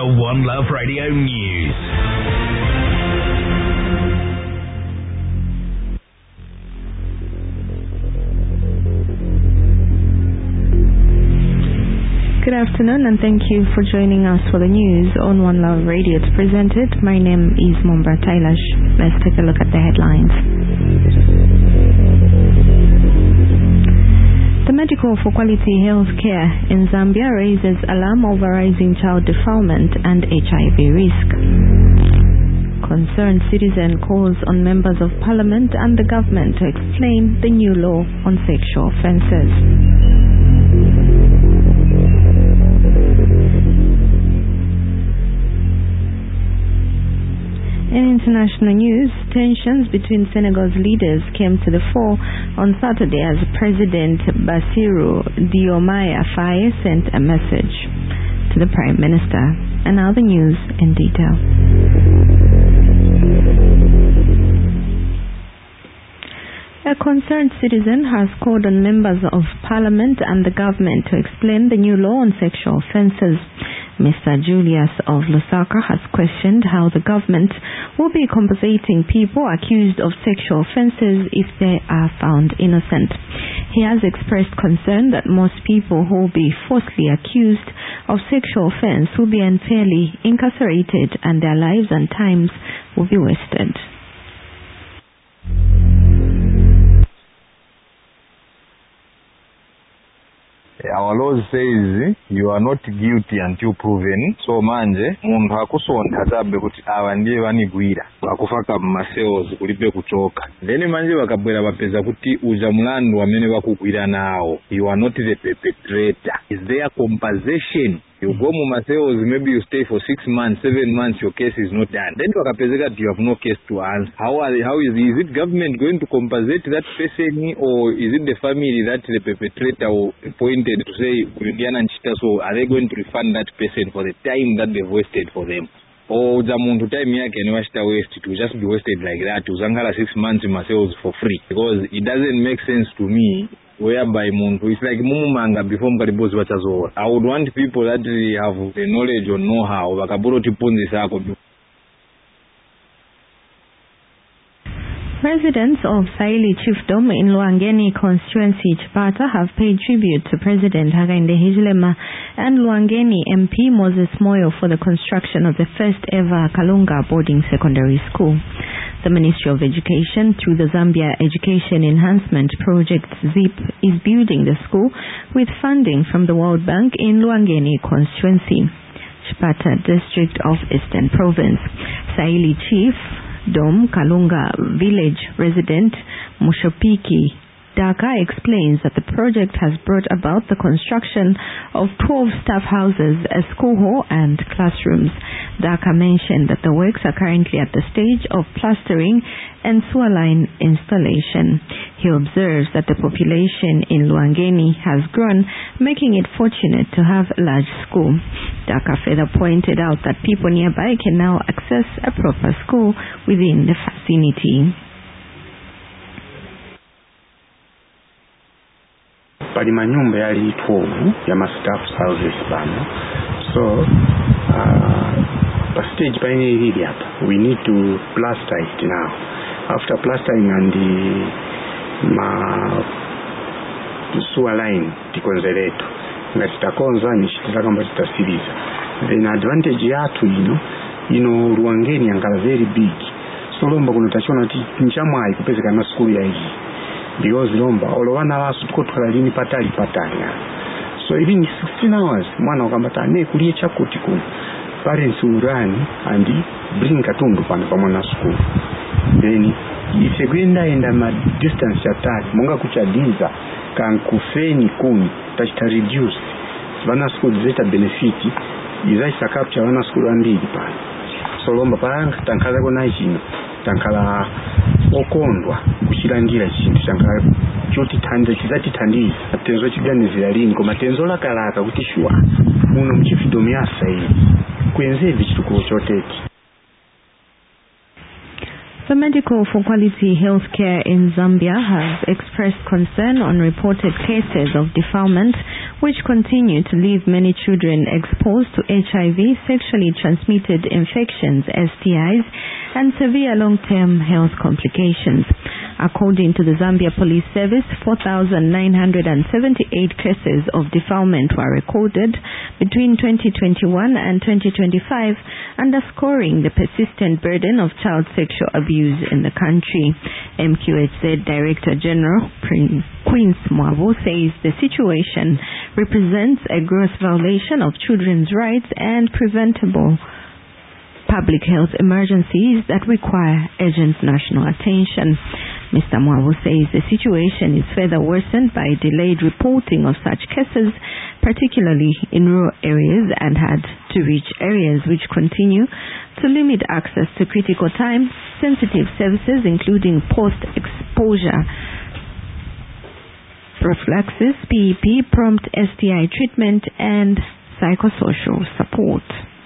the One Love Radio News. Good afternoon and thank you for joining us for the news on One Love Radio. It's presented. My name is Mombra Tailash. Let's take a look at the headlines. The Medical for Quality Health Care in Zambia raises alarm over rising child defilement and HIV risk. Concerned citizen calls on members of parliament and the government to explain the new law on sexual offences. In international news, tensions between Senegal's leaders came to the fore on Saturday as President Bassirou Diomaye Faye sent a message to the Prime Minister. And now the news in detail. A concerned citizen has called on members of Parliament and the government to explain the new law on sexual offences. Mr. Julius of Lusaka has questioned how the government will be compensating people accused of sexual offences if they are found innocent. He has expressed concern that most people who will be falsely accused of sexual offence will be unfairly incarcerated and their lives and times will be wasted. Our law says you are not guilty until proven. So manje muntu akusonda tabe kuti ava ndiye vanigwira vakufaka mumacells kulibe kuchoka. Then manje vakabwera vapeza kuti uja mulandu wamene vakugwira nawo. You are not the perpetrator. Is there compensation? You go muma cells, maybe you stay for 6 months, 7 months, your case is not done. Then wakapezeka you have no case to answer. How is it government going to compensate that person, or is it the family that the perpetrator appointed to say so are they going to refund that person for the time that they've wasted for them? Or the muntu time yake ni washita waste, it will just be wasted like that. Uzangala 6 months in cells for free, because it doesn't make sense to me. Whereby muntu, it's like mumanga before mkaribozi wachazoa. I would want people that really have the knowledge or know-how wakaburo tipunzi sako. Residents of Saili Chiefdom in Luangeni constituency Chipata have paid tribute to President Hakainde Hichilema and Luangeni MP Moses Moyo for the construction of the first ever Kalunga boarding secondary school. The Ministry of Education, through the Zambia Education Enhancement Project ZIP, is building the school with funding from the World Bank in Luangeni constituency, Chipata district of Eastern Province. Saili Chief Dom Kalunga village resident Mushopiki Daka explains that the project has brought about the construction of 12 staff houses, a school hall and classrooms. Daka mentioned that the works are currently at the stage of plastering and sewer line installation. He observes that the population in Luangeni has grown, making it fortunate to have a large school. Daka further pointed out that people nearby can now access a proper school within the vicinity. Pali manyumba yali 12 ya staff houses pano. So pa stage paine ilili hapa, we need to plaster it now. After plastering and the sewer line tikonzeretu nga titakonza nishitira kamba titasiriza. Then advantage yatu Luangeni angala very big. So lomba kunotachona ti nchamwai kupezeka na school ya hii. Because lomba olowana wasu tukotwala lini patali. So even 16 hours mwana wakambata ne kulie chakuti kuno. Parents will run and bring katundu kwa mwana school. Then isegwenda enda ma distance attack munga kuchadiza kan kufeni kuni tachita reduce wana school zeta benefit izaisa capture wana school ambili pa. So lomba paranga tankala kona chino tankala okondwa kuchirangira chintu chankala choti tande chizati tandiza atenzo chigani zilini koma tenzo lakalaka kuti shwa muno mchifidomi yasa hii kwenze vichituko choteki. The Medical for Quality Healthcare in Zambia have expressed concern on reported cases of defilement which continue to leave many children exposed to HIV, sexually transmitted infections, STIs, and severe long-term health complications. According to the Zambia Police Service, 4,978 cases of defilement were recorded between 2021 and 2025, underscoring the persistent burden of child sexual abuse in the country. MQHZ Director General Queen's Mwabo says the situation represents a gross violation of children's rights and preventable public health emergencies that require urgent national attention. Mr. Mwabo says the situation is further worsened by delayed reporting of such cases, particularly in rural areas, and had to reach areas which continue to limit access to critical time-sensitive services, including post-exposure prophylaxis, PEP, prompt STI treatment, and psychosocial support.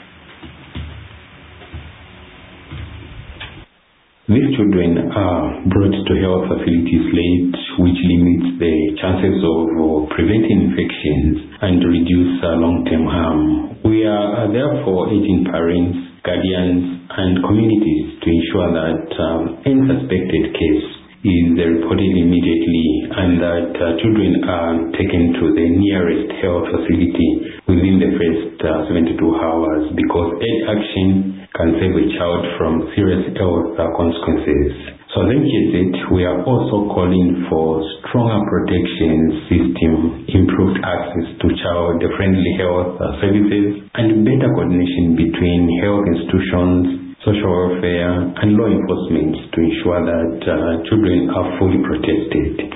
These children are brought to health facilities late, which limits the chances of preventing infections and reduce long-term harm. We are therefore urging parents, guardians, and communities to ensure that any suspected case is reported immediately and that children are taken to the nearest health facility within the first 72 hours, because early action can save a child from serious health consequences. So as MQHZ, we are also calling for stronger protection system, improved access to child-friendly health services, and better coordination between health institutions, social welfare, and law enforcement to ensure that children are fully protected.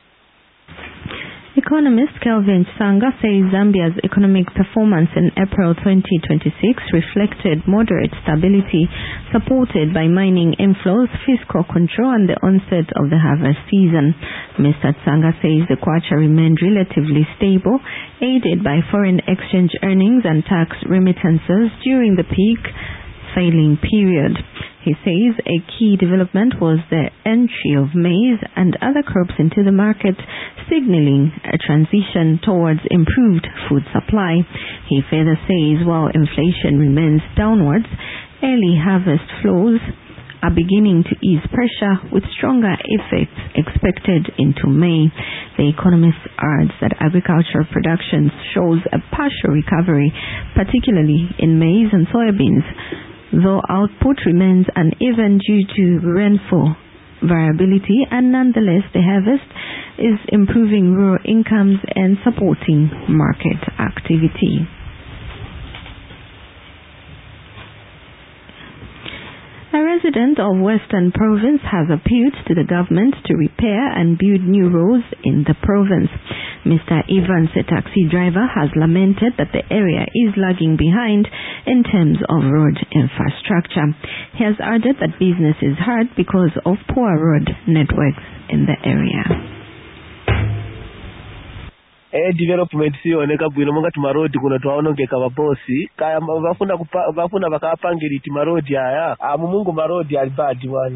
Economist Kelvin Sanga says Zambia's economic performance in April 2026 reflected moderate stability, supported by mining inflows, fiscal control, and the onset of the harvest season. Mr. Sanga says the kwacha remained relatively stable, aided by foreign exchange earnings and tax remittances during the peak sailing period. He says a key development was the entry of maize and other crops into the market, signaling a transition towards improved food supply. He further says while inflation remains downwards, early harvest flows are beginning to ease pressure, with stronger effects expected into May. The economist adds that agricultural production shows a partial recovery, particularly in maize and soybeans, though output remains uneven due to rainfall variability, and nonetheless the harvest is improving rural incomes and supporting market activity. A resident of Western Province has appealed to the government to repair and build new roads in the province. Mr. Evans, a taxi driver, has lamented that the area is lagging behind in terms of road infrastructure. He has added that business is hard because of poor road networks in the area. Development sioneka bwino monga timarodi kuno twaonongeka vabosi kaya vafuna vakapangiri timarodi aya amu mungu marodi ali bad one.